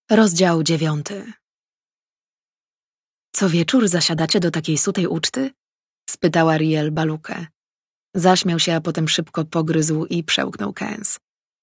Rozdział 9. Co wieczór zasiadacie do takiej sutej uczty? Spytała Riel Balukę. Zaśmiał się, a potem szybko pogryzł i przełknął kęs.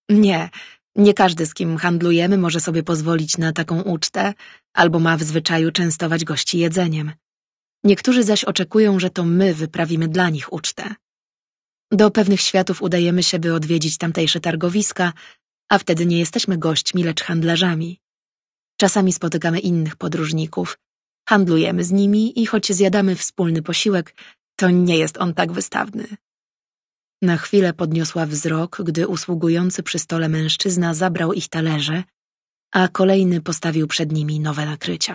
Nie każdy, z kim handlujemy, może sobie pozwolić na taką ucztę, albo ma w zwyczaju częstować gości jedzeniem. Niektórzy zaś oczekują, że to my wyprawimy dla nich ucztę. Do pewnych światów udajemy się, by odwiedzić tamtejsze targowiska, a wtedy nie jesteśmy gośćmi, lecz handlarzami. Czasami spotykamy innych podróżników, handlujemy z nimi i choć zjadamy wspólny posiłek, to nie jest on tak wystawny. Na chwilę podniosła wzrok, gdy usługujący przy stole mężczyzna zabrał ich talerze, a kolejny postawił przed nimi nowe nakrycia.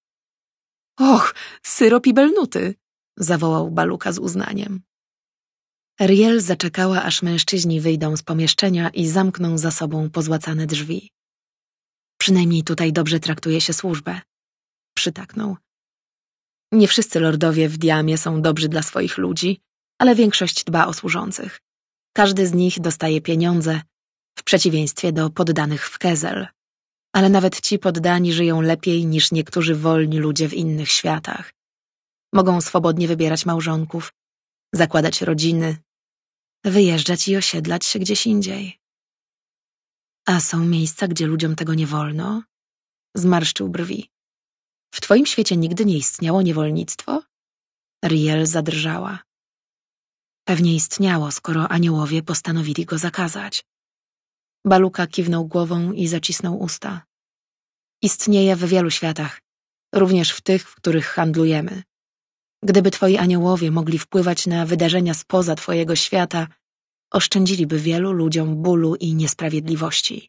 Och, syrop i belnuty! Zawołał Baluka z uznaniem. Riel zaczekała, aż mężczyźni wyjdą z pomieszczenia i zamkną za sobą pozłacane drzwi. Przynajmniej tutaj dobrze traktuje się służbę. Przytaknął. Nie wszyscy lordowie w Diamie są dobrzy dla swoich ludzi, ale większość dba o służących. Każdy z nich dostaje pieniądze, w przeciwieństwie do poddanych w Kezel. Ale nawet ci poddani żyją lepiej niż niektórzy wolni ludzie w innych światach. Mogą swobodnie wybierać małżonków, zakładać rodziny, wyjeżdżać i osiedlać się gdzieś indziej. A są miejsca, gdzie ludziom tego nie wolno? Zmarszczył brwi. W twoim świecie nigdy nie istniało niewolnictwo? Riel zadrżała. Pewnie istniało, skoro aniołowie postanowili go zakazać. Baluka kiwnął głową i zacisnął usta. Istnieje w wielu światach, również w tych, w których handlujemy. Gdyby twoi aniołowie mogli wpływać na wydarzenia spoza twojego świata, oszczędziliby wielu ludziom bólu i niesprawiedliwości.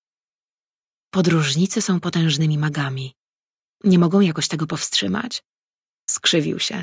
Podróżnicy są potężnymi magami. Nie mogą jakoś tego powstrzymać? Skrzywił się.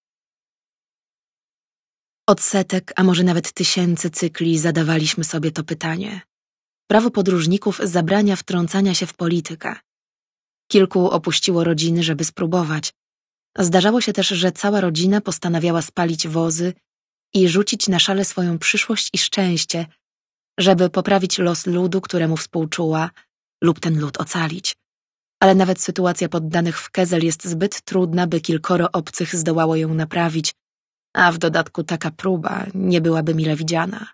Od setek, a może nawet tysięcy cykli zadawaliśmy sobie to pytanie. Prawo podróżników zabrania wtrącania się w politykę. Kilku opuściło rodziny, żeby spróbować. Zdarzało się też, że cała rodzina postanawiała spalić wozy i rzucić na szale swoją przyszłość i szczęście, żeby poprawić los ludu, któremu współczuła, lub ten lud ocalić. Ale nawet sytuacja poddanych w Kezel jest zbyt trudna, by kilkoro obcych zdołało ją naprawić, a w dodatku taka próba nie byłaby mile widziana.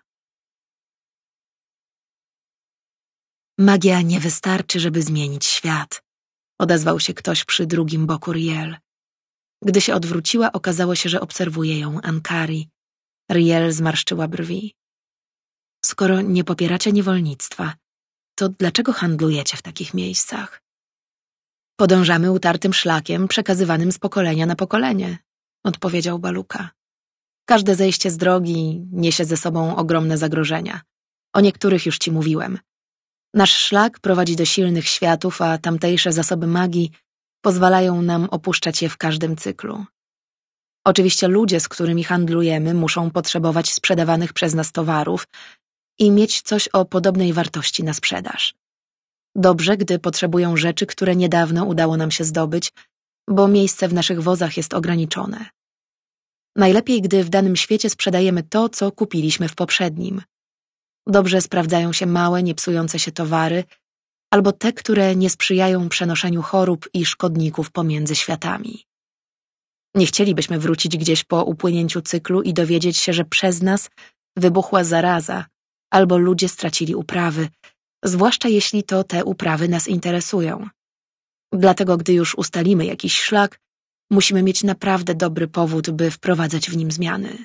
Magia nie wystarczy, żeby zmienić świat, odezwał się ktoś przy drugim boku Riel. Gdy się odwróciła, okazało się, że obserwuje ją Ankari. Riel zmarszczyła brwi. Skoro nie popieracie niewolnictwa, to dlaczego handlujecie w takich miejscach? Podążamy utartym szlakiem przekazywanym z pokolenia na pokolenie, odpowiedział Baluka. Każde zejście z drogi niesie ze sobą ogromne zagrożenia. O niektórych już ci mówiłem. Nasz szlak prowadzi do silnych światów, a tamtejsze zasoby magii pozwalają nam opuszczać je w każdym cyklu. Oczywiście ludzie, z którymi handlujemy, muszą potrzebować sprzedawanych przez nas towarów i mieć coś o podobnej wartości na sprzedaż. Dobrze, gdy potrzebują rzeczy, które niedawno udało nam się zdobyć, bo miejsce w naszych wozach jest ograniczone. Najlepiej, gdy w danym świecie sprzedajemy to, co kupiliśmy w poprzednim. Dobrze sprawdzają się małe, niepsujące się towary, albo te, które nie sprzyjają przenoszeniu chorób i szkodników pomiędzy światami. Nie chcielibyśmy wrócić gdzieś po upłynięciu cyklu i dowiedzieć się, że przez nas wybuchła zaraza, albo ludzie stracili uprawy, zwłaszcza jeśli to te uprawy nas interesują. Dlatego, gdy już ustalimy jakiś szlak, musimy mieć naprawdę dobry powód, by wprowadzać w nim zmiany.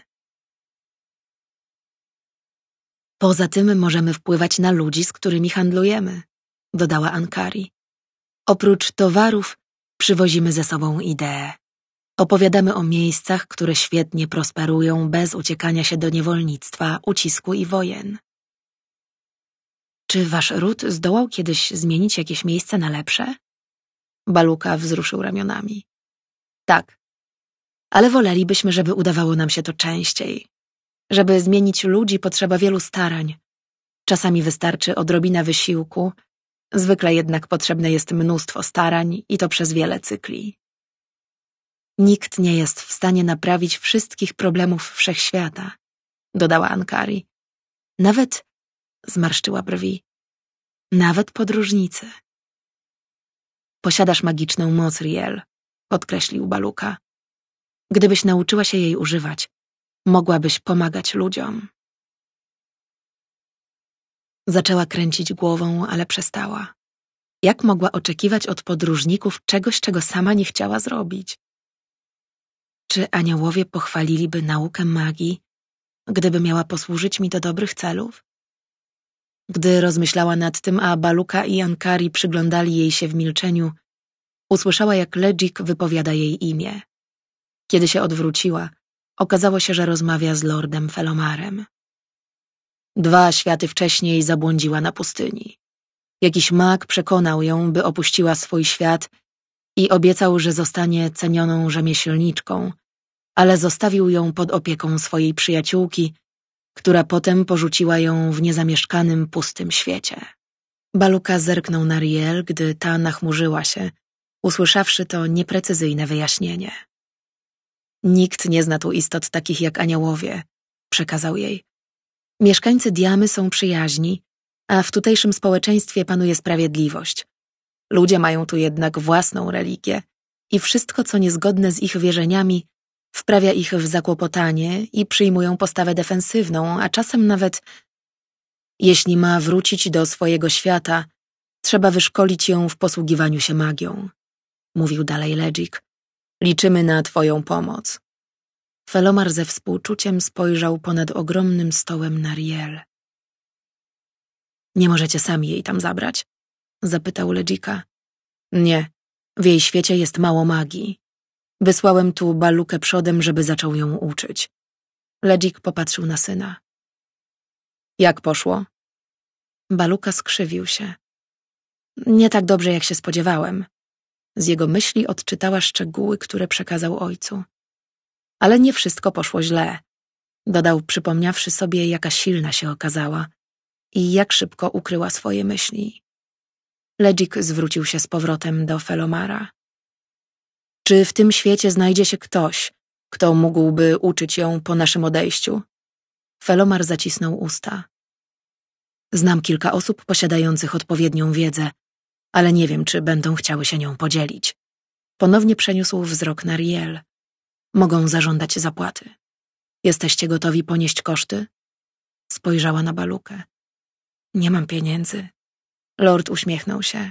Poza tym możemy wpływać na ludzi, z którymi handlujemy, dodała Ankari. Oprócz towarów przywozimy ze sobą idee. Opowiadamy o miejscach, które świetnie prosperują bez uciekania się do niewolnictwa, ucisku i wojen. Czy wasz ród zdołał kiedyś zmienić jakieś miejsce na lepsze? Baluka wzruszył ramionami. Tak, ale wolelibyśmy, żeby udawało nam się to częściej. Żeby zmienić ludzi, potrzeba wielu starań. Czasami wystarczy odrobina wysiłku, zwykle jednak potrzebne jest mnóstwo starań i to przez wiele cykli. Nikt nie jest w stanie naprawić wszystkich problemów wszechświata, dodała Ankari. Zmarszczyła brwi, nawet podróżnicy. Posiadasz magiczną moc, Riel, podkreślił Baluka. Gdybyś nauczyła się jej używać, mogłabyś pomagać ludziom. Zaczęła kręcić głową, ale przestała. Jak mogła oczekiwać od podróżników czegoś, czego sama nie chciała zrobić? Czy aniołowie pochwaliliby naukę magii, gdyby miała posłużyć mi do dobrych celów? Gdy rozmyślała nad tym, a Baluka i Ankari przyglądali jej się w milczeniu, usłyszała, jak Ledzik wypowiada jej imię. Kiedy się odwróciła, okazało się, że rozmawia z lordem Felomarem. 2 światy wcześniej zabłądziła na pustyni. Jakiś mag przekonał ją, by opuściła swój świat i obiecał, że zostanie cenioną rzemieślniczką, ale zostawił ją pod opieką swojej przyjaciółki, która potem porzuciła ją w niezamieszkanym, pustym świecie. Baluka zerknął na Riel, gdy ta nachmurzyła się, usłyszawszy to nieprecyzyjne wyjaśnienie. Nikt nie zna tu istot takich jak aniołowie, przekazał jej. Mieszkańcy Diamy są przyjaźni, a w tutejszym społeczeństwie panuje sprawiedliwość. Ludzie mają tu jednak własną religię i wszystko, co niezgodne z ich wierzeniami, wprawia ich w zakłopotanie i przyjmują postawę defensywną, a czasem nawet, jeśli ma wrócić do swojego świata, trzeba wyszkolić ją w posługiwaniu się magią, mówił dalej Ledzik. Liczymy na twoją pomoc. Felomar ze współczuciem spojrzał ponad ogromnym stołem na Riel. Nie możecie sami jej tam zabrać? Zapytał Ledzika. Nie, w jej świecie jest mało magii. Wysłałem tu Balukę przodem, żeby zaczął ją uczyć. Ledzik popatrzył na syna. Jak poszło? Baluka skrzywił się. Nie tak dobrze, jak się spodziewałem. Z jego myśli odczytała szczegóły, które przekazał ojcu. Ale nie wszystko poszło źle, dodał, przypomniawszy sobie, jaka silna się okazała i jak szybko ukryła swoje myśli. Ledzik zwrócił się z powrotem do Felomara. Czy w tym świecie znajdzie się ktoś, kto mógłby uczyć ją po naszym odejściu? Felomar zacisnął usta. Znam kilka osób posiadających odpowiednią wiedzę, ale nie wiem, czy będą chciały się nią podzielić. Ponownie przeniósł wzrok na Riel. Mogą zażądać zapłaty. Jesteście gotowi ponieść koszty? Spojrzała na Balukę. Nie mam pieniędzy. Lord uśmiechnął się.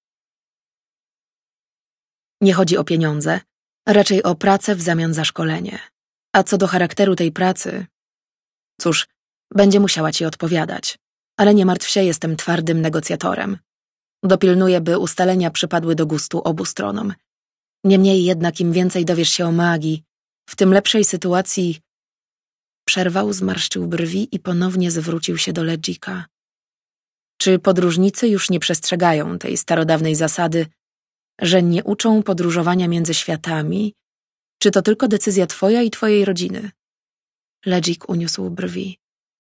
Nie chodzi o pieniądze, raczej o pracę w zamian za szkolenie. A co do charakteru tej pracy, cóż, będzie musiała ci odpowiadać. Ale nie martw się, jestem twardym negocjatorem. Dopilnuję, by ustalenia przypadły do gustu obu stronom. Niemniej jednak im więcej dowiesz się o magii, w tym lepszej sytuacji... Przerwał, zmarszczył brwi i ponownie zwrócił się do Ledzika. Czy podróżnicy już nie przestrzegają tej starodawnej zasady, że nie uczą podróżowania między światami, czy to tylko decyzja twoja i twojej rodziny? Ledzik uniósł brwi.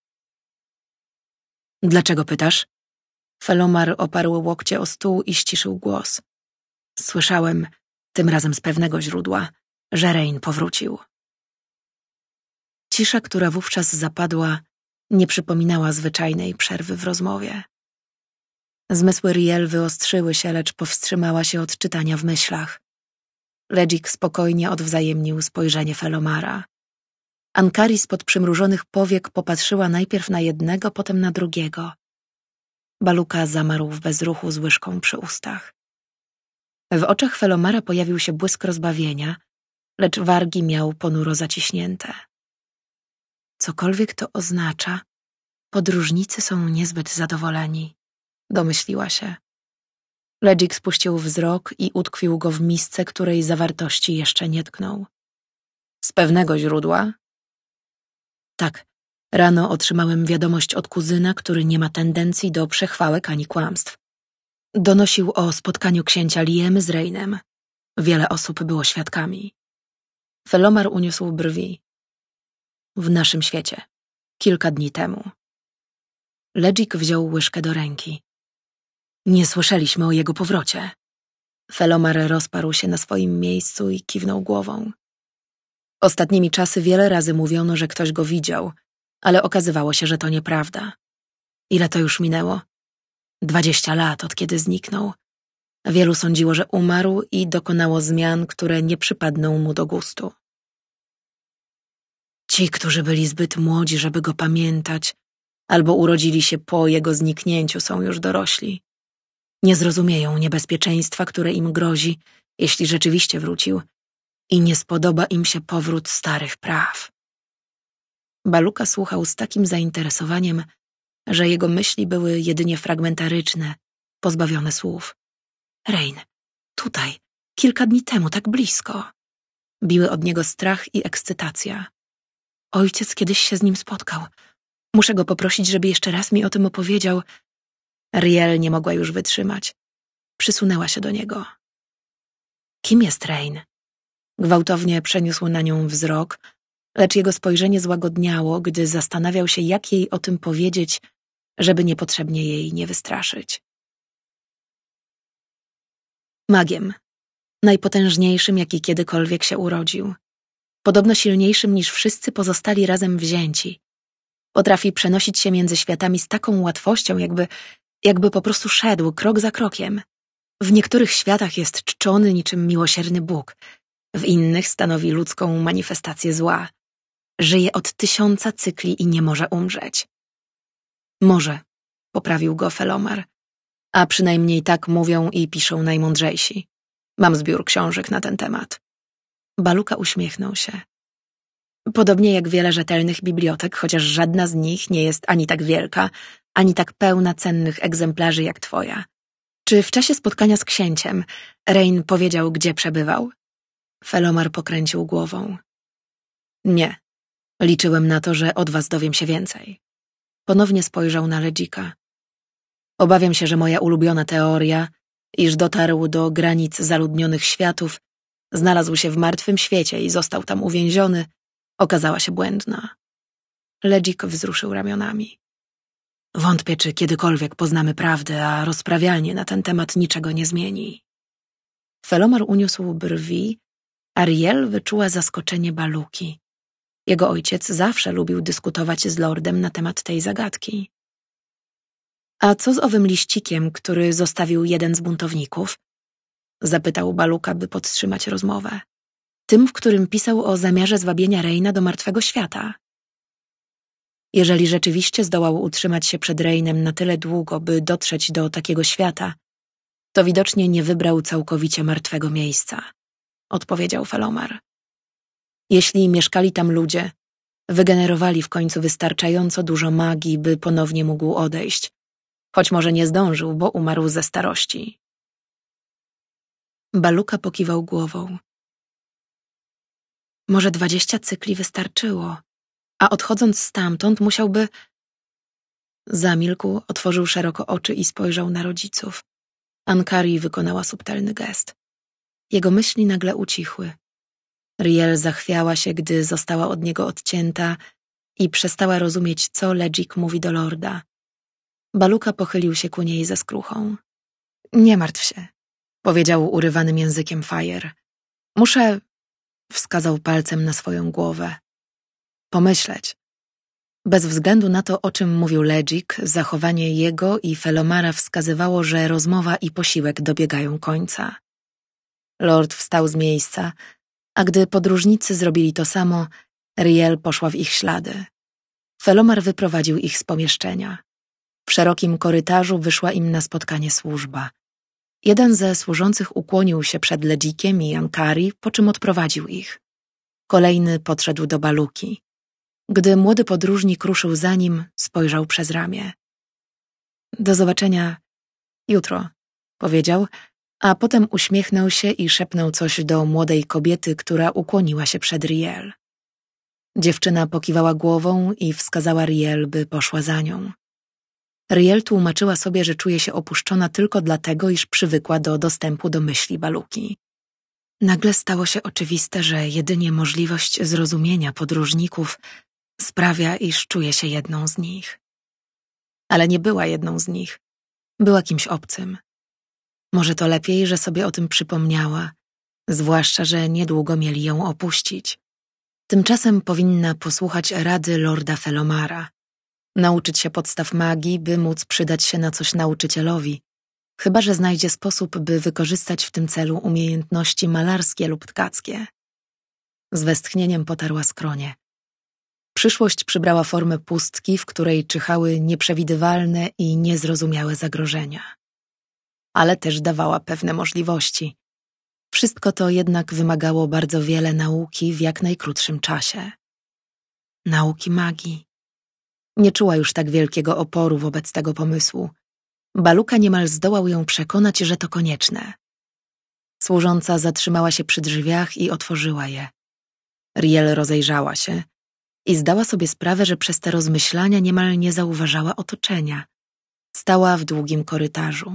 Dlaczego pytasz? Felomar oparł łokcie o stół i ściszył głos. Słyszałem, tym razem z pewnego źródła, że Rein powrócił. Cisza, która wówczas zapadła, nie przypominała zwyczajnej przerwy w rozmowie. Zmysły Riel wyostrzyły się, lecz powstrzymała się od czytania w myślach. Ledzik spokojnie odwzajemnił spojrzenie Felomara. Ankari spod przymrużonych powiek popatrzyła najpierw na jednego, potem na drugiego. Baluka zamarł w bezruchu z łyżką przy ustach. W oczach Felomara pojawił się błysk rozbawienia, lecz wargi miał ponuro zaciśnięte. Cokolwiek to oznacza, podróżnicy są niezbyt zadowoleni, domyśliła się. Ledzik spuścił wzrok i utkwił go w misce, której zawartości jeszcze nie tknął. Z pewnego źródła? Tak, rano otrzymałem wiadomość od kuzyna, który nie ma tendencji do przechwałek ani kłamstw. Donosił o spotkaniu księcia Liemy z Reinem. Wiele osób było świadkami. Felomar uniósł brwi. W naszym świecie. Kilka dni temu. Ledzik wziął łyżkę do ręki. Nie słyszeliśmy o jego powrocie. Felomar rozparł się na swoim miejscu i kiwnął głową. Ostatnimi czasy wiele razy mówiono, że ktoś go widział, ale okazywało się, że to nieprawda. Ile to już minęło? 20 lat, od kiedy zniknął. Wielu sądziło, że umarł i dokonało zmian, które nie przypadną mu do gustu. Ci, którzy byli zbyt młodzi, żeby go pamiętać, albo urodzili się po jego zniknięciu, są już dorośli. Nie zrozumieją niebezpieczeństwa, które im grozi, jeśli rzeczywiście wrócił, i nie spodoba im się powrót starych praw. Baluka słuchał z takim zainteresowaniem, że jego myśli były jedynie fragmentaryczne, pozbawione słów. Rain, tutaj, kilka dni temu, tak blisko. Biły od niego strach i ekscytacja. Ojciec kiedyś się z nim spotkał. Muszę go poprosić, żeby jeszcze raz mi o tym opowiedział. Riel nie mogła już wytrzymać. Przysunęła się do niego. Kim jest Rain? Gwałtownie przeniósł na nią wzrok, lecz jego spojrzenie złagodniało, gdy zastanawiał się, jak jej o tym powiedzieć, żeby niepotrzebnie jej nie wystraszyć. Magiem. Najpotężniejszym, jaki kiedykolwiek się urodził. Podobno silniejszym niż wszyscy pozostali razem wzięci. Potrafi przenosić się między światami z taką łatwością, jakby po prostu szedł krok za krokiem. W niektórych światach jest czczony niczym miłosierny Bóg, w innych stanowi ludzką manifestację zła. Żyje od 1000 cykli i nie może umrzeć. Może, poprawił go Felomar, a przynajmniej tak mówią i piszą najmądrzejsi. Mam zbiór książek na ten temat. Baluka uśmiechnął się. Podobnie jak wiele rzetelnych bibliotek, chociaż żadna z nich nie jest ani tak wielka, ani tak pełna cennych egzemplarzy jak twoja. Czy w czasie spotkania z księciem Rain powiedział, gdzie przebywał? Felomar pokręcił głową. Nie. Liczyłem na to, że od was dowiem się więcej. Ponownie spojrzał na Ledzika. Obawiam się, że moja ulubiona teoria, iż dotarł do granic zaludnionych światów, znalazł się w martwym świecie i został tam uwięziony, okazała się błędna. Ledzik wzruszył ramionami. Wątpię, czy kiedykolwiek poznamy prawdę, a rozprawianie na ten temat niczego nie zmieni. Felomar uniósł brwi, a Riel wyczuła zaskoczenie Baluki. Jego ojciec zawsze lubił dyskutować z lordem na temat tej zagadki. A co z owym liścikiem, który zostawił jeden z buntowników? Zapytał Baluka, by podtrzymać rozmowę. Tym, w którym pisał o zamiarze zwabienia Reina do martwego świata. Jeżeli rzeczywiście zdołał utrzymać się przed Reinem na tyle długo, by dotrzeć do takiego świata, to widocznie nie wybrał całkowicie martwego miejsca, odpowiedział Felomar. Jeśli mieszkali tam ludzie, wygenerowali w końcu wystarczająco dużo magii, by ponownie mógł odejść, choć może nie zdążył, bo umarł ze starości. Baluka pokiwał głową. Może 20 cykli wystarczyło, a odchodząc stamtąd musiałby... Zamilkł, otworzył szeroko oczy i spojrzał na rodziców. Ankari wykonała subtelny gest. Jego myśli nagle ucichły. Riel zachwiała się, gdy została od niego odcięta i przestała rozumieć, co Ledzik mówi do lorda. Baluka pochylił się ku niej ze skruchą. Nie martw się, powiedział urywanym językiem Fire. Muszę, wskazał palcem na swoją głowę, pomyśleć. Bez względu na to, o czym mówił Ledzik, zachowanie jego i Felomara wskazywało, że rozmowa i posiłek dobiegają końca. Lord wstał z miejsca, a gdy podróżnicy zrobili to samo, Riel poszła w ich ślady. Felomar wyprowadził ich z pomieszczenia. W szerokim korytarzu wyszła im na spotkanie służba. Jeden ze służących ukłonił się przed Ledzikiem i Ankari, po czym odprowadził ich. Kolejny podszedł do Baluki. Gdy młody podróżnik ruszył za nim, spojrzał przez ramię. Do zobaczenia jutro, powiedział, a potem uśmiechnął się i szepnął coś do młodej kobiety, która ukłoniła się przed Riel. Dziewczyna pokiwała głową i wskazała Riel, by poszła za nią. Riel tłumaczyła sobie, że czuje się opuszczona tylko dlatego, iż przywykła do dostępu do myśli Baluki. Nagle stało się oczywiste, że jedynie możliwość zrozumienia podróżników sprawia, iż czuje się jedną z nich. Ale nie była jedną z nich. Była kimś obcym. Może to lepiej, że sobie o tym przypomniała, zwłaszcza, że niedługo mieli ją opuścić. Tymczasem powinna posłuchać rady lorda Felomara, nauczyć się podstaw magii, by móc przydać się na coś nauczycielowi, chyba że znajdzie sposób, by wykorzystać w tym celu umiejętności malarskie lub tkackie. Z westchnieniem potarła skronie. Przyszłość przybrała formę pustki, w której czyhały nieprzewidywalne i niezrozumiałe zagrożenia. Ale też dawała pewne możliwości. Wszystko to jednak wymagało bardzo wiele nauki w jak najkrótszym czasie. Nauki magii. Nie czuła już tak wielkiego oporu wobec tego pomysłu. Baluka niemal zdołał ją przekonać, że to konieczne. Służąca zatrzymała się przy drzwiach i otworzyła je. Riel rozejrzała się i zdała sobie sprawę, że przez te rozmyślania niemal nie zauważała otoczenia. Stała w długim korytarzu.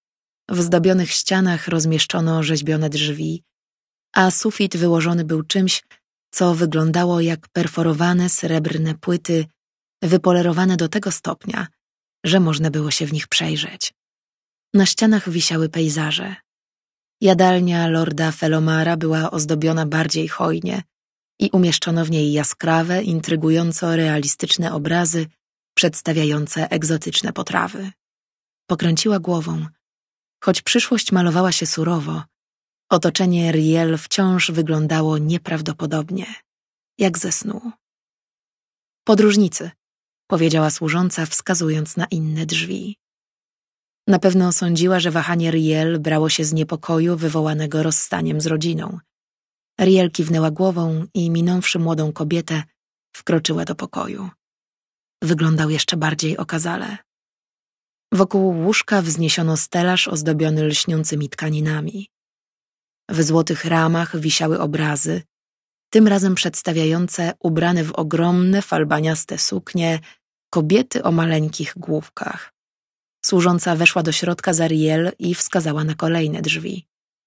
W zdobionych ścianach rozmieszczono rzeźbione drzwi, a sufit wyłożony był czymś, co wyglądało jak perforowane srebrne płyty, wypolerowane do tego stopnia, że można było się w nich przejrzeć. Na ścianach wisiały pejzaże. Jadalnia lorda Felomara była ozdobiona bardziej hojnie i umieszczono w niej jaskrawe, intrygująco realistyczne obrazy przedstawiające egzotyczne potrawy. Pokręciła głową. Choć przyszłość malowała się surowo, otoczenie Riel wciąż wyglądało nieprawdopodobnie, jak ze snu. Podróżnicy, powiedziała służąca, wskazując na inne drzwi. Na pewno sądziła, że wahanie Riel brało się z niepokoju wywołanego rozstaniem z rodziną. Riel kiwnęła głową i minąwszy młodą kobietę, wkroczyła do pokoju. Wyglądał jeszcze bardziej okazale. Wokół łóżka wzniesiono stelaż ozdobiony lśniącymi tkaninami. W złotych ramach wisiały obrazy, tym razem przedstawiające ubrane w ogromne, falbaniaste suknie kobiety o maleńkich główkach. Służąca weszła do środka za Riel i wskazała na kolejne drzwi.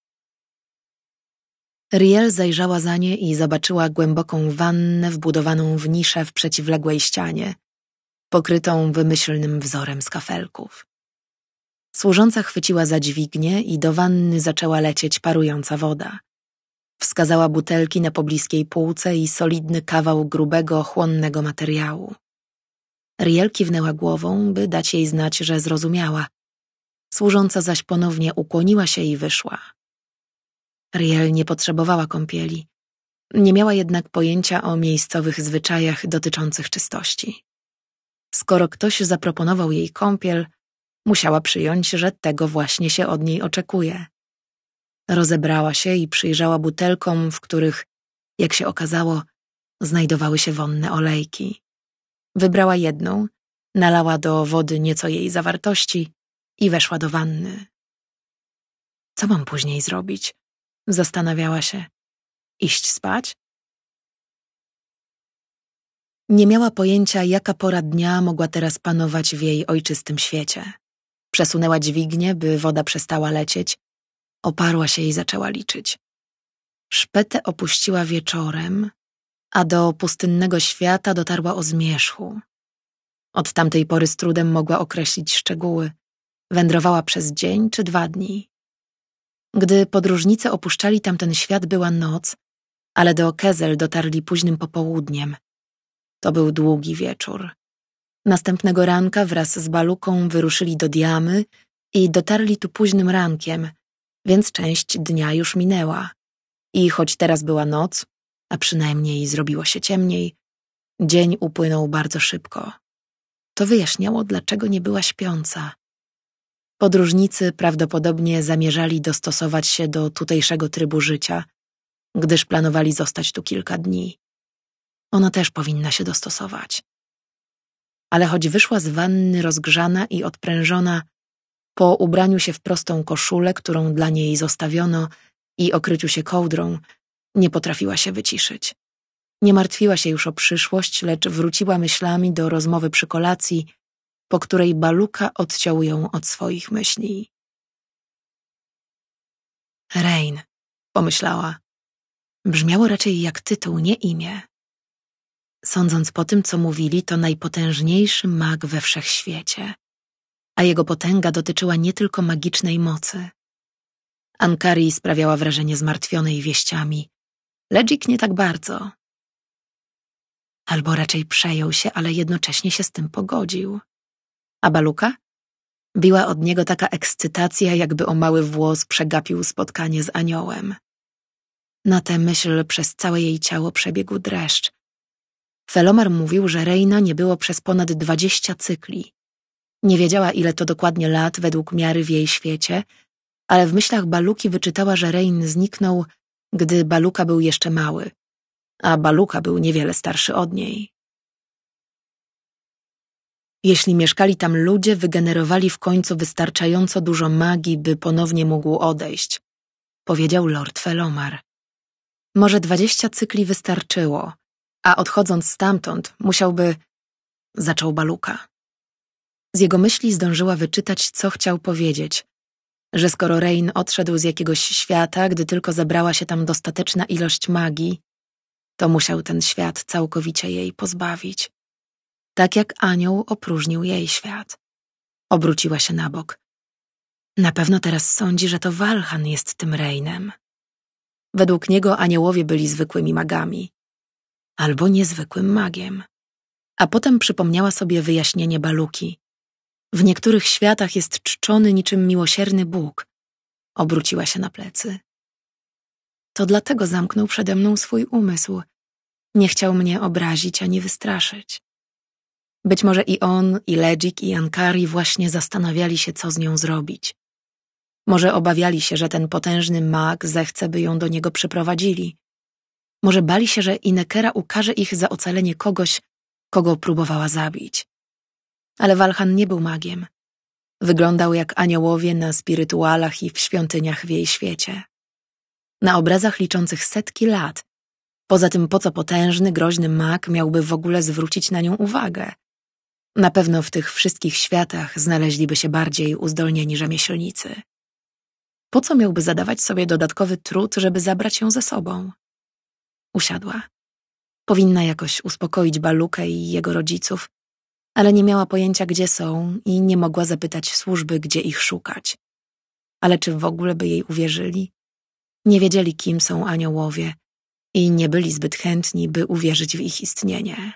Riel zajrzała za nie i zobaczyła głęboką wannę wbudowaną w niszę w przeciwległej ścianie, pokrytą wymyślnym wzorem z kafelków. Służąca chwyciła za dźwignię i do wanny zaczęła lecieć parująca woda. Wskazała butelki na pobliskiej półce i solidny kawał grubego, chłonnego materiału. Riel kiwnęła głową, by dać jej znać, że zrozumiała. Służąca zaś ponownie ukłoniła się i wyszła. Riel nie potrzebowała kąpieli. Nie miała jednak pojęcia o miejscowych zwyczajach dotyczących czystości. Skoro ktoś zaproponował jej kąpiel, musiała przyjąć, że tego właśnie się od niej oczekuje. Rozebrała się i przyjrzała butelkom, w których, jak się okazało, znajdowały się wonne olejki. Wybrała jedną, nalała do wody nieco jej zawartości i weszła do wanny. Co mam później zrobić? Zastanawiała się. Iść spać? Nie miała pojęcia, jaka pora dnia mogła teraz panować w jej ojczystym świecie. Przesunęła dźwignię, by woda przestała lecieć. Oparła się i zaczęła liczyć. Szpetę opuściła wieczorem, a do pustynnego świata dotarła o zmierzchu. Od tamtej pory z trudem mogła określić szczegóły. Wędrowała przez dzień czy 2 dni. Gdy podróżnicy opuszczali tamten świat, była noc, ale do Kezel dotarli późnym popołudniem. To był długi wieczór. Następnego ranka wraz z Baluką wyruszyli do Diamy i dotarli tu późnym rankiem, więc część dnia już minęła. I choć teraz była noc, a przynajmniej zrobiło się ciemniej, dzień upłynął bardzo szybko. To wyjaśniało, dlaczego nie była śpiąca. Podróżnicy prawdopodobnie zamierzali dostosować się do tutejszego trybu życia, gdyż planowali zostać tu kilka dni. Ona też powinna się dostosować. Ale choć wyszła z wanny rozgrzana i odprężona, po ubraniu się w prostą koszulę, którą dla niej zostawiono, i okryciu się kołdrą, nie potrafiła się wyciszyć. Nie martwiła się już o przyszłość, lecz wróciła myślami do rozmowy przy kolacji, po której Baluka odciął ją od swoich myśli. Rain, pomyślała. Brzmiało raczej jak tytuł, nie imię. Sądząc po tym, co mówili, to najpotężniejszy mag we wszechświecie, a jego potęga dotyczyła nie tylko magicznej mocy. Ankari sprawiała wrażenie zmartwionej wieściami, Ledzik nie tak bardzo. Albo raczej przejął się, ale jednocześnie się z tym pogodził. A Baluka? Biła od niego taka ekscytacja, jakby o mały włos przegapił spotkanie z aniołem. Na tę myśl przez całe jej ciało przebiegł dreszcz. Felomar mówił, że Reyna nie było przez ponad 20 cykli. Nie wiedziała, ile to dokładnie lat według miary w jej świecie, ale w myślach Baluki wyczytała, że Reyn zniknął, gdy Baluka był jeszcze mały, a Baluka był niewiele starszy od niej. Jeśli mieszkali tam ludzie, wygenerowali w końcu wystarczająco dużo magii, by ponownie mógł odejść, powiedział Lord Felomar. Może 20 cykli wystarczyło, a odchodząc stamtąd musiałby... Zaczął Baluka. Z jego myśli zdążyła wyczytać, co chciał powiedzieć, że skoro Reyn odszedł z jakiegoś świata, gdy tylko zebrała się tam dostateczna ilość magii, to musiał ten świat całkowicie jej pozbawić. Tak jak anioł opróżnił jej świat. Obróciła się na bok. Na pewno teraz sądzi, że to Walhan jest tym Reynem. Według niego aniołowie byli zwykłymi magami. Albo niezwykłym magiem. A potem przypomniała sobie wyjaśnienie Baluki. W niektórych światach jest czczony niczym miłosierny Bóg. Obróciła się na plecy. To dlatego zamknął przede mną swój umysł. Nie chciał mnie obrazić ani wystraszyć. Być może i on, i Legik, i Ankari właśnie zastanawiali się, co z nią zrobić. Może obawiali się, że ten potężny mag zechce, by ją do niego przyprowadzili. Może bali się, że Inekera ukarze ich za ocalenie kogoś, kogo próbowała zabić. Ale Walhan nie był magiem. Wyglądał jak aniołowie na spirytualach i w świątyniach w jej świecie. Na obrazach liczących setki lat. Poza tym, po co potężny, groźny mag miałby w ogóle zwrócić na nią uwagę? Na pewno w tych wszystkich światach znaleźliby się bardziej uzdolnieni rzemieślnicy. Po co miałby zadawać sobie dodatkowy trud, żeby zabrać ją ze sobą? Usiadła. Powinna jakoś uspokoić Balukę i jego rodziców, ale nie miała pojęcia, gdzie są i nie mogła zapytać służby, gdzie ich szukać. Ale czy w ogóle by jej uwierzyli? Nie wiedzieli, kim są aniołowie i nie byli zbyt chętni, by uwierzyć w ich istnienie.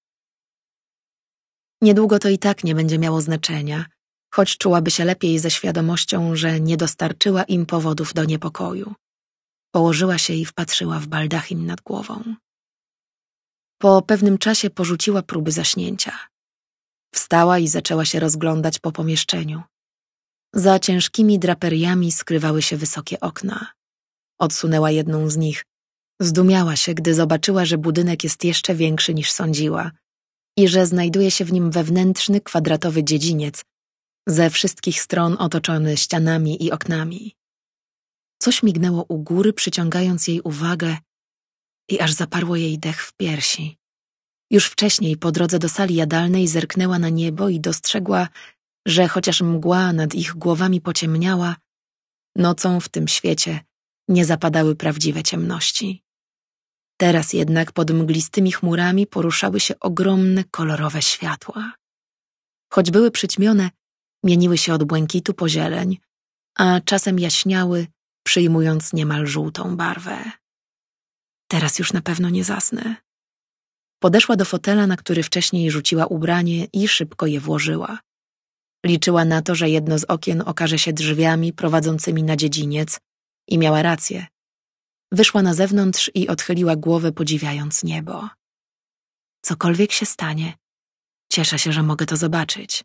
Niedługo to i tak nie będzie miało znaczenia, choć czułaby się lepiej ze świadomością, że nie dostarczyła im powodów do niepokoju. Położyła się i wpatrzyła w baldachim nad głową. Po pewnym czasie porzuciła próby zaśnięcia. Wstała i zaczęła się rozglądać po pomieszczeniu. Za ciężkimi draperiami skrywały się wysokie okna. Odsunęła jedną z nich. Zdumiała się, gdy zobaczyła, że budynek jest jeszcze większy niż sądziła i że znajduje się w nim wewnętrzny, kwadratowy dziedziniec, ze wszystkich stron otoczony ścianami i oknami. Coś mignęło u góry, przyciągając jej uwagę i aż zaparło jej dech w piersi. Już wcześniej, po drodze do sali jadalnej, zerknęła na niebo i dostrzegła, że chociaż mgła nad ich głowami pociemniała, nocą w tym świecie nie zapadały prawdziwe ciemności. Teraz jednak pod mglistymi chmurami poruszały się ogromne, kolorowe światła. Choć były przyćmione, mieniły się od błękitu po zieleń, a czasem jaśniały, przyjmując niemal żółtą barwę. Teraz już na pewno nie zasnę. Podeszła do fotela, na który wcześniej rzuciła ubranie i szybko je włożyła. Liczyła na to, że jedno z okien okaże się drzwiami prowadzącymi na dziedziniec i miała rację. Wyszła na zewnątrz i odchyliła głowę, podziwiając niebo. Cokolwiek się stanie, cieszę się, że mogę to zobaczyć.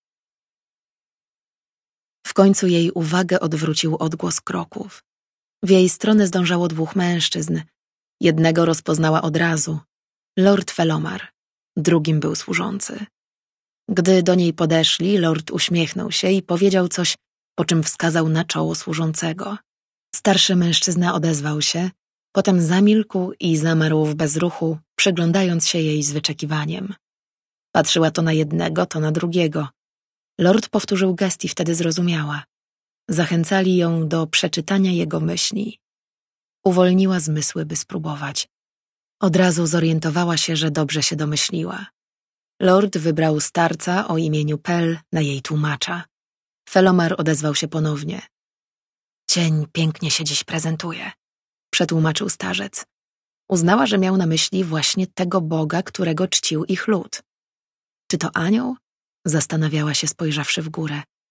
W końcu jej uwagę odwrócił odgłos kroków. W jej stronę zdążało 2 mężczyzn. Jednego rozpoznała od razu. Lord Felomar. Drugim był służący. Gdy do niej podeszli, lord uśmiechnął się i powiedział coś, po czym wskazał na czoło służącego. Starszy mężczyzna odezwał się, potem zamilkł i zamarł w bezruchu, przyglądając się jej z wyczekiwaniem. Patrzyła to na jednego, to na drugiego. Lord powtórzył gest i wtedy zrozumiała. Zachęcali ją do przeczytania jego myśli. Uwolniła zmysły, by spróbować. Od razu zorientowała się, że dobrze się domyśliła. Lord wybrał starca o imieniu Pel na jej tłumacza. Felomar odezwał się ponownie. Cień pięknie się dziś prezentuje, przetłumaczył starzec. Uznała, że miał na myśli właśnie tego Boga, którego czcił ich lud. Czy to anioł? Zastanawiała się, spojrzawszy w górę.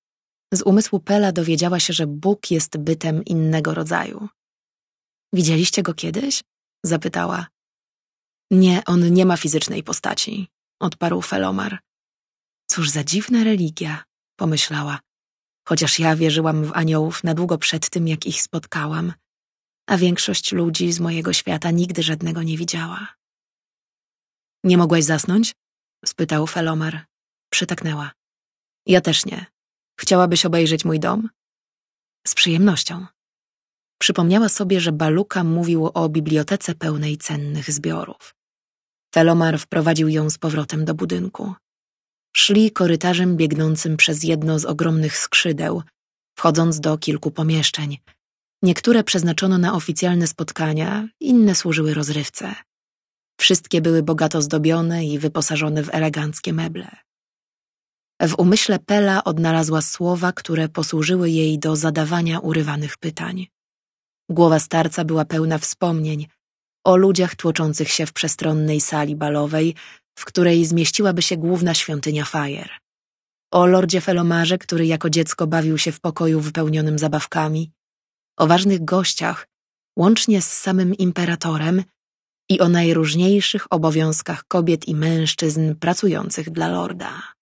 Z umysłu Pela dowiedziała się, że Bóg jest bytem innego rodzaju. Widzieliście go kiedyś? Zapytała. Nie, on nie ma fizycznej postaci, odparł Felomar. Cóż za dziwna religia, pomyślała. Chociaż ja wierzyłam w aniołów na długo przed tym, jak ich spotkałam, a większość ludzi z mojego świata nigdy żadnego nie widziała. Nie mogłaś zasnąć? Spytał Felomar. Przytaknęła. Ja też nie. Chciałabyś obejrzeć mój dom? Z przyjemnością. Przypomniała sobie, że Baluka mówił o bibliotece pełnej cennych zbiorów. Felomar wprowadził ją z powrotem do budynku. Szli korytarzem biegnącym przez jedno z ogromnych skrzydeł, wchodząc do kilku pomieszczeń. Niektóre przeznaczono na oficjalne spotkania, inne służyły rozrywce. Wszystkie były bogato zdobione i wyposażone w eleganckie meble. W umyśle Pela odnalazła słowa, które posłużyły jej do zadawania urywanych pytań. Głowa starca była pełna wspomnień o ludziach tłoczących się w przestronnej sali balowej, w której zmieściłaby się główna świątynia Fire. O lordzie Felomarze, który jako dziecko bawił się w pokoju wypełnionym zabawkami, o ważnych gościach, łącznie z samym imperatorem, i o najróżniejszych obowiązkach kobiet i mężczyzn pracujących dla lorda.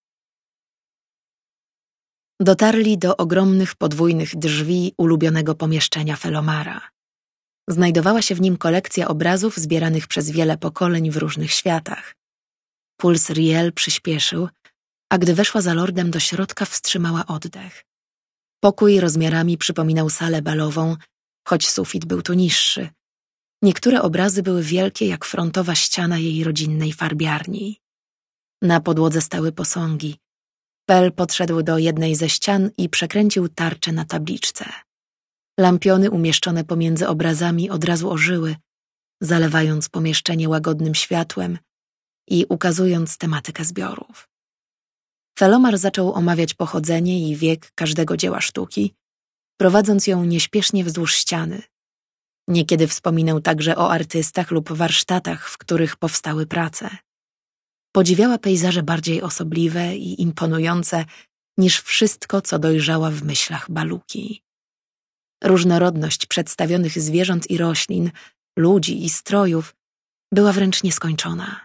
Dotarli do ogromnych podwójnych drzwi ulubionego pomieszczenia Felomara. Znajdowała się w nim kolekcja obrazów zbieranych przez wiele pokoleń w różnych światach. Puls Riel przyspieszył, a gdy weszła za lordem do środka, wstrzymała oddech. Pokój rozmiarami przypominał salę balową, choć sufit był tu niższy. Niektóre obrazy były wielkie jak frontowa ściana jej rodzinnej farbiarni. Na podłodze stały posągi. Pel podszedł do jednej ze ścian i przekręcił tarczę na tabliczce. Lampiony umieszczone pomiędzy obrazami od razu ożyły, zalewając pomieszczenie łagodnym światłem i ukazując tematykę zbiorów. Felomar zaczął omawiać pochodzenie i wiek każdego dzieła sztuki, prowadząc ją nieśpiesznie wzdłuż ściany. Niekiedy wspominał także o artystach lub warsztatach, w których powstały prace. Podziwiała pejzaże bardziej osobliwe i imponujące niż wszystko, co dojrzała w myślach Baluki. Różnorodność przedstawionych zwierząt i roślin, ludzi i strojów była wręcz nieskończona.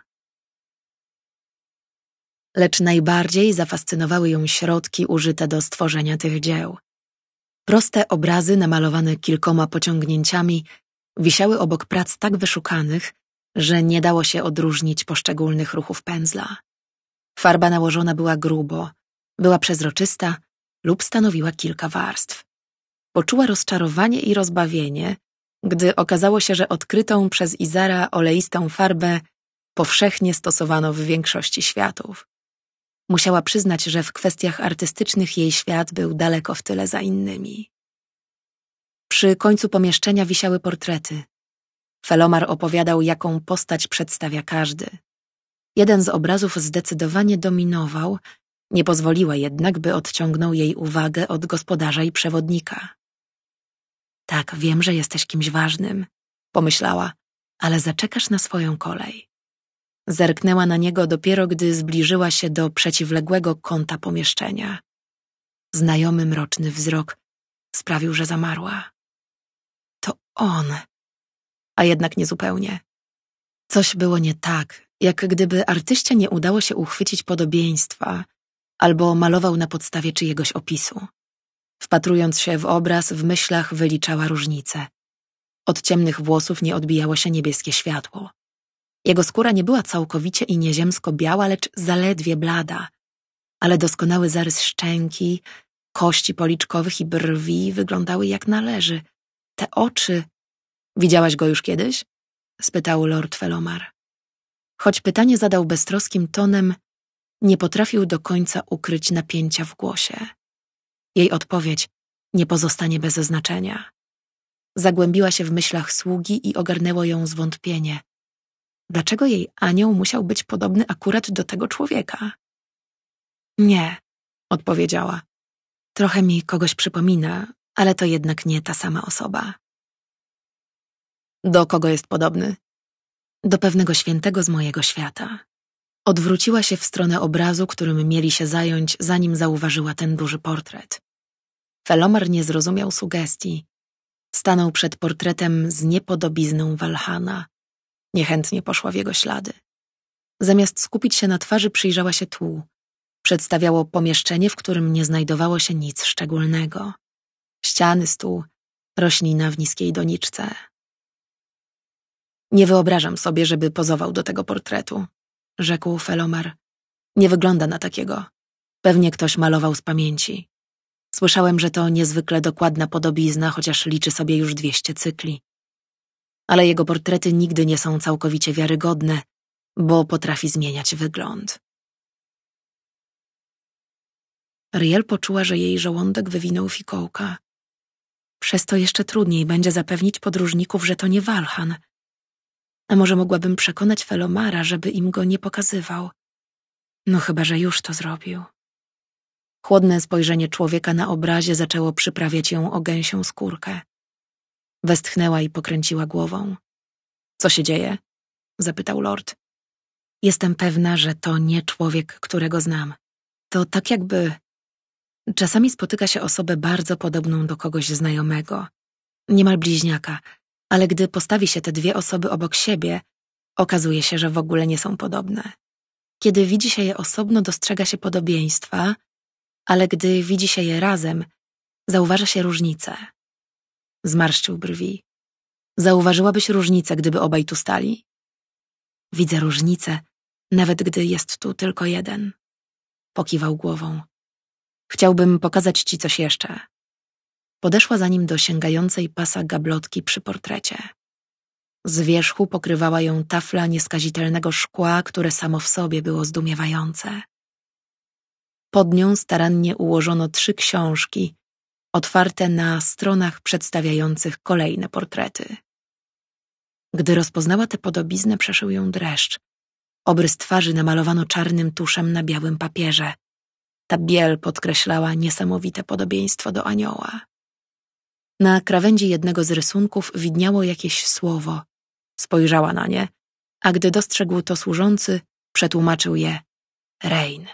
Lecz najbardziej zafascynowały ją środki użyte do stworzenia tych dzieł. Proste obrazy namalowane kilkoma pociągnięciami wisiały obok prac tak wyszukanych, że nie dało się odróżnić poszczególnych ruchów pędzla. Farba nałożona była grubo, była przezroczysta lub stanowiła kilka warstw. Poczuła rozczarowanie i rozbawienie, gdy okazało się, że odkrytą przez Izara oleistą farbę powszechnie stosowano w większości światów. Musiała przyznać, że w kwestiach artystycznych jej świat był daleko w tyle za innymi. Przy końcu pomieszczenia wisiały portrety. Felomar opowiadał, jaką postać przedstawia każdy. Jeden z obrazów zdecydowanie dominował, nie pozwoliła jednak, by odciągnął jej uwagę od gospodarza i przewodnika. Tak, wiem, że jesteś kimś ważnym, pomyślała, ale zaczekasz na swoją kolej. Zerknęła na niego dopiero, gdy zbliżyła się do przeciwległego kąta pomieszczenia. Znajomy mroczny wzrok sprawił, że zamarła. To on, a jednak niezupełnie. Coś było nie tak, jak gdyby artyście nie udało się uchwycić podobieństwa albo malował na podstawie czyjegoś opisu. Wpatrując się w obraz, w myślach wyliczała różnice. Od ciemnych włosów nie odbijało się niebieskie światło. Jego skóra nie była całkowicie i nieziemsko biała, lecz zaledwie blada, ale doskonały zarys szczęki, kości policzkowych i brwi wyglądały jak należy. Te oczy... Widziałaś go już kiedyś? Spytał lord Felomar. Choć pytanie zadał beztroskim tonem, nie potrafił do końca ukryć napięcia w głosie. Jej odpowiedź nie pozostanie bez znaczenia. Zagłębiła się w myślach sługi i ogarnęło ją zwątpienie. Dlaczego jej anioł musiał być podobny akurat do tego człowieka? Nie, odpowiedziała. Trochę mi kogoś przypomina, ale to jednak nie ta sama osoba. Do kogo jest podobny? Do pewnego świętego z mojego świata. Odwróciła się w stronę obrazu, którym mieli się zająć, zanim zauważyła ten duży portret. Felomar nie zrozumiał sugestii. Stanął przed portretem z niepodobizną Walhana. Niechętnie poszła w jego ślady. Zamiast skupić się na twarzy, przyjrzała się tłu. Przedstawiało pomieszczenie, w którym nie znajdowało się nic szczególnego. Ściany, stół, roślina w niskiej doniczce. Nie wyobrażam sobie, żeby pozował do tego portretu, rzekł Felomar. Nie wygląda na takiego. Pewnie ktoś malował z pamięci. Słyszałem, że to niezwykle dokładna podobizna, chociaż liczy sobie już 200 cykli. Ale jego portrety nigdy nie są całkowicie wiarygodne, bo potrafi zmieniać wygląd. Riel poczuła, że jej żołądek wywinął fikołka. Przez to jeszcze trudniej będzie zapewnić podróżników, że to nie Walhan. A może mogłabym przekonać Felomara, żeby im go nie pokazywał? No chyba, że już to zrobił. Chłodne spojrzenie człowieka na obrazie zaczęło przyprawiać ją o gęsią skórkę. Westchnęła i pokręciła głową. Co się dzieje? Zapytał lord. Jestem pewna, że to nie człowiek, którego znam. To tak jakby... Czasami spotyka się osobę bardzo podobną do kogoś znajomego. Niemal bliźniaka, ale gdy postawi się te dwie osoby obok siebie, okazuje się, że w ogóle nie są podobne. Kiedy widzi się je osobno, dostrzega się podobieństwa, ale gdy widzi się je razem, zauważa się różnice. Zmarszczył brwi. Zauważyłabyś różnicę, gdyby obaj tu stali? Widzę różnicę, nawet gdy jest tu tylko jeden. Pokiwał głową. Chciałbym pokazać ci coś jeszcze. Podeszła za nim do sięgającej pasa gablotki przy portrecie. Z wierzchu pokrywała ją tafla nieskazitelnego szkła, które samo w sobie było zdumiewające. Pod nią starannie ułożono 3 książki, otwarte na stronach przedstawiających kolejne portrety. Gdy rozpoznała tę podobiznę, przeszył ją dreszcz. Obrys twarzy namalowano czarnym tuszem na białym papierze. Ta biel podkreślała niesamowite podobieństwo do anioła. Na krawędzi jednego z rysunków widniało jakieś słowo. Spojrzała na nie, a gdy dostrzegł to służący, przetłumaczył je Rein.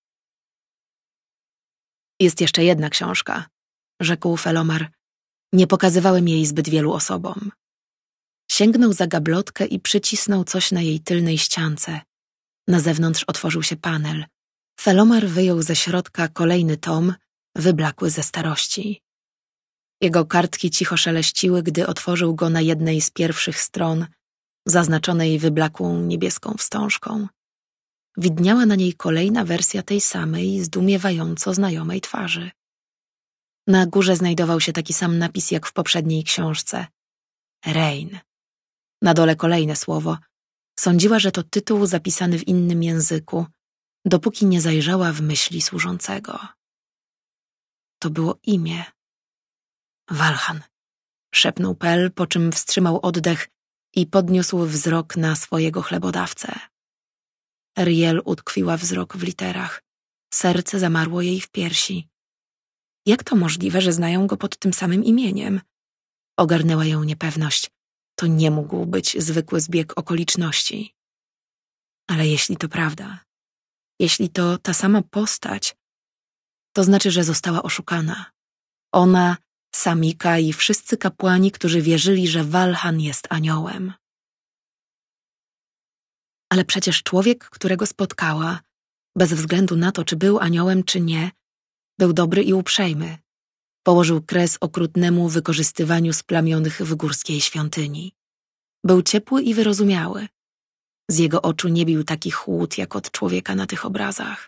Jest jeszcze jedna książka, rzekł Felomar. Nie pokazywałem jej zbyt wielu osobom. Sięgnął za gablotkę i przycisnął coś na jej tylnej ściance. Na zewnątrz otworzył się panel. Felomar wyjął ze środka kolejny tom, wyblakły ze starości. Jego kartki cicho szeleściły, gdy otworzył go na jednej z pierwszych stron, zaznaczonej wyblakłą niebieską wstążką. Widniała na niej kolejna wersja tej samej, zdumiewająco znajomej twarzy. Na górze znajdował się taki sam napis jak w poprzedniej książce. Rein. Na dole kolejne słowo. Sądziła, że to tytuł zapisany w innym języku, dopóki nie zajrzała w myśli służącego. To było imię. Walhan. Szepnął Pel, po czym wstrzymał oddech i podniósł wzrok na swojego chlebodawcę. Riel utkwiła wzrok w literach. Serce zamarło jej w piersi. Jak to możliwe, że znają go pod tym samym imieniem? Ogarnęła ją niepewność. To nie mógł być zwykły zbieg okoliczności. Ale jeśli to prawda, jeśli to ta sama postać, to znaczy, że została oszukana. Ona, Samika i wszyscy kapłani, którzy wierzyli, że Walhan jest aniołem. Ale przecież człowiek, którego spotkała, bez względu na to, czy był aniołem, czy nie, był dobry i uprzejmy. Położył kres okrutnemu wykorzystywaniu splamionych w górskiej świątyni. Był ciepły i wyrozumiały. Z jego oczu nie bił taki chłód, jak od człowieka na tych obrazach.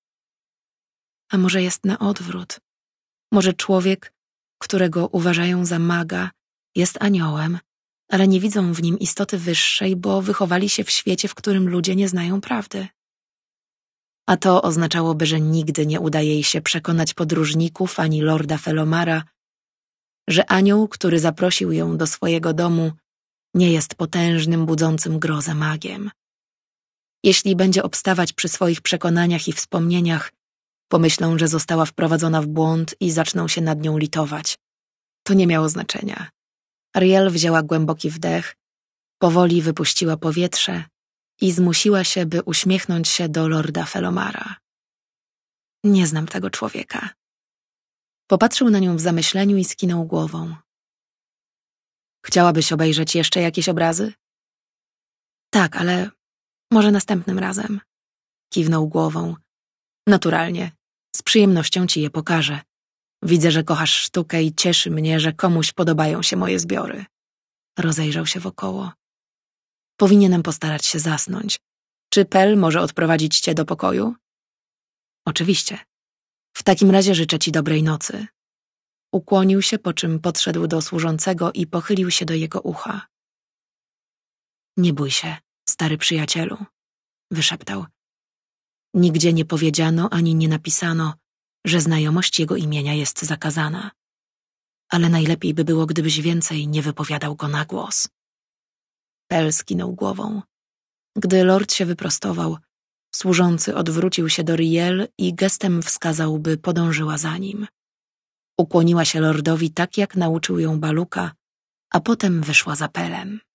A może jest na odwrót? Może człowiek, którego uważają za maga, jest aniołem, ale nie widzą w nim istoty wyższej, bo wychowali się w świecie, w którym ludzie nie znają prawdy. A to oznaczałoby, że nigdy nie uda jej się przekonać podróżników ani lorda Felomara, że anioł, który zaprosił ją do swojego domu, nie jest potężnym, budzącym grozę magiem. Jeśli będzie obstawać przy swoich przekonaniach i wspomnieniach, pomyślą, że została wprowadzona w błąd i zaczną się nad nią litować. To nie miało znaczenia. Riel wzięła głęboki wdech, powoli wypuściła powietrze i zmusiła się, by uśmiechnąć się do lorda Felomara. Nie znam tego człowieka. Popatrzył na nią w zamyśleniu i skinął głową. Chciałabyś obejrzeć jeszcze jakieś obrazy? Tak, ale może następnym razem. Kiwnął głową. Naturalnie, z przyjemnością ci je pokażę. Widzę, że kochasz sztukę i cieszy mnie, że komuś podobają się moje zbiory. Rozejrzał się wokoło. Powinienem postarać się zasnąć. Czy Pel może odprowadzić cię do pokoju? Oczywiście. W takim razie życzę ci dobrej nocy. Ukłonił się, po czym podszedł do służącego i pochylił się do jego ucha. Nie bój się, stary przyjacielu, wyszeptał. Nigdzie nie powiedziano ani nie napisano, że znajomość jego imienia jest zakazana. Ale najlepiej by było, gdybyś więcej nie wypowiadał go na głos. Pel skinął głową. Gdy lord się wyprostował, służący odwrócił się do Riel i gestem wskazał, by podążyła za nim. Ukłoniła się lordowi tak, jak nauczył ją Baluka, a potem wyszła za Pelem.